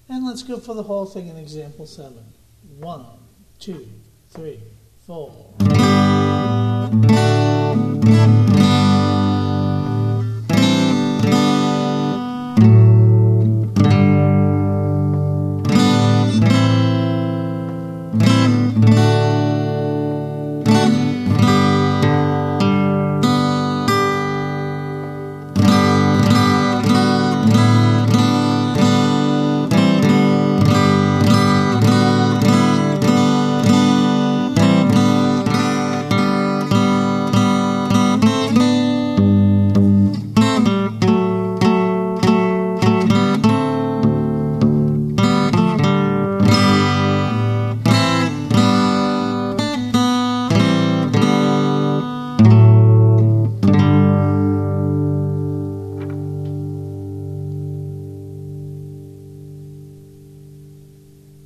And let's go for the whole thing in example 7. 1, 2, 3, 4.